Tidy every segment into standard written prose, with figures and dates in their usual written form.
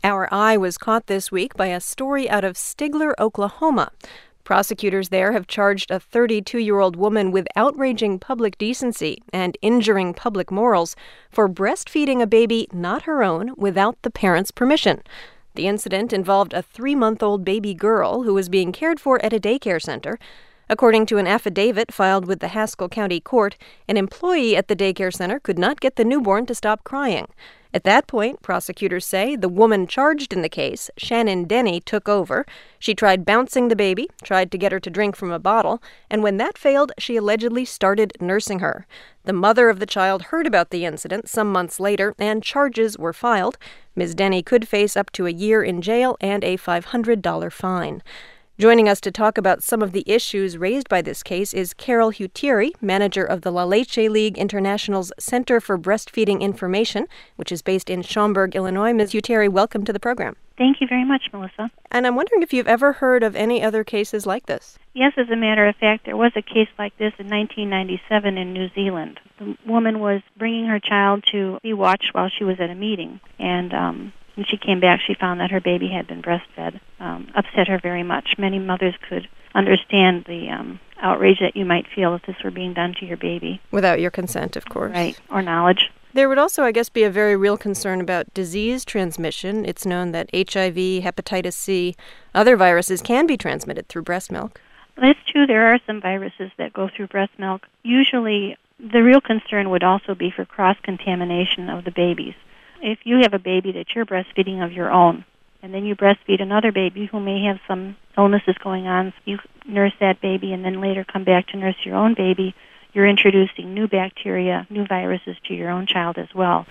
Our eye was caught this week by a story out of Stigler, Oklahoma. Prosecutors there have charged a 32-year-old woman with outraging public decency and injuring public morals for breastfeeding a baby not her own without the parent's permission. The incident involved a 3-month-old baby girl who was being cared for at a daycare center. According to an affidavit filed with the Haskell County Court, an employee at the daycare center could not get the newborn to stop crying. At that point, prosecutors say the woman charged in the case, Shannon Denny, took over. She tried bouncing the baby, tried to get her to drink from a bottle, and when that failed, she allegedly started nursing her. The mother of the child heard about the incident some months later, and charges were filed. Ms. Denny could face up to a year in jail and a $500 fine. Joining us to talk about some of the issues raised by this case is Carol Hutieri, manager of the La Leche League International's Center for Breastfeeding Information, which is based in Schaumburg, Illinois. Ms. Hutieri, welcome to the program. Thank you very much, Melissa. And I'm wondering if you've ever heard of any other cases like this. Yes, as a matter of fact, there was a case like this in 1997 in New Zealand. The woman was bringing her child to be watched while she was at a meeting, and when she came back, she found that her baby had been breastfed. Upset her very much. Many mothers could understand the outrage that you might feel if this were being done to your baby. Without your consent, of course. Right, or knowledge. There would also, I guess, be a very real concern about disease transmission. It's known that HIV, hepatitis C, other viruses can be transmitted through breast milk. That's true. There are some viruses that go through breast milk. Usually, the real concern would also be for cross-contamination of the babies. If you have a baby that you're breastfeeding of your own, and then you breastfeed another baby who may have some illnesses going on, you nurse that baby and then later come back to nurse your own baby, you're introducing new bacteria, new viruses to your own child as well.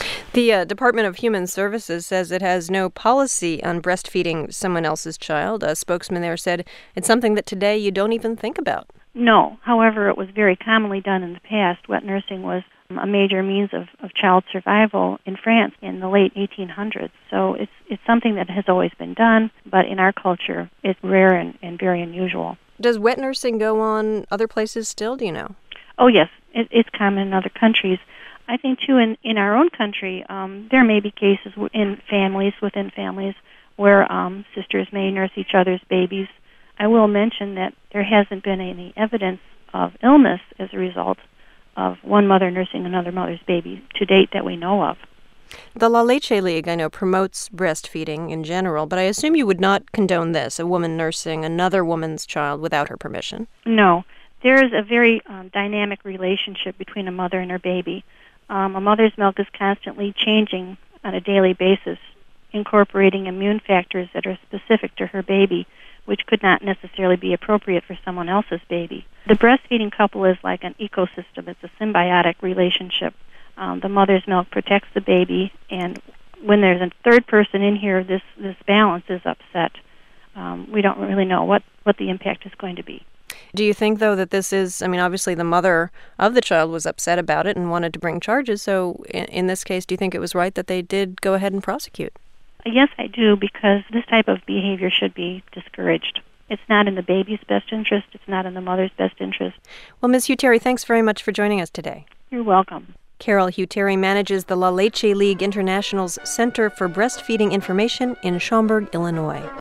The Department of Human Services says it has no policy on breastfeeding someone else's child. A spokesman there said it's something that today you don't even think about. No. However, it was very commonly done in the past. Wet nursing was a major means of child survival in France in the late 1800s. So it's something that has always been done, but in our culture, it's rare and very unusual. Does wet nursing go on other places still, do you know? Oh, yes. It's common in other countries. I think, too, in our own country, there may be cases within families, where sisters may nurse each other's babies. I will mention that there hasn't been any evidence of illness as a result of one mother nursing another mother's baby to date that we know of. The La Leche League, I know, promotes breastfeeding in general, but I assume you would not condone this, a woman nursing another woman's child without her permission. No. There is a very dynamic relationship between a mother and her baby. A mother's milk is constantly changing on a daily basis, incorporating immune factors that are specific to her baby, which could not necessarily be appropriate for someone else's baby. The breastfeeding couple is like an ecosystem. It's a symbiotic relationship. The mother's milk protects the baby, and when there's a third person in here, this balance is upset. We don't really know what the impact is going to be. Do you think, though, that this is, obviously the mother of the child was upset about it and wanted to bring charges, so in this case, do you think it was right that they did go ahead and prosecute? Yes, I do, because this type of behavior should be discouraged. It's not in the baby's best interest. It's not in the mother's best interest. Well, Ms. Hutieri, thanks very much for joining us today. You're welcome. Carol Hutieri manages the La Leche League International's Center for Breastfeeding Information in Schaumburg, Illinois.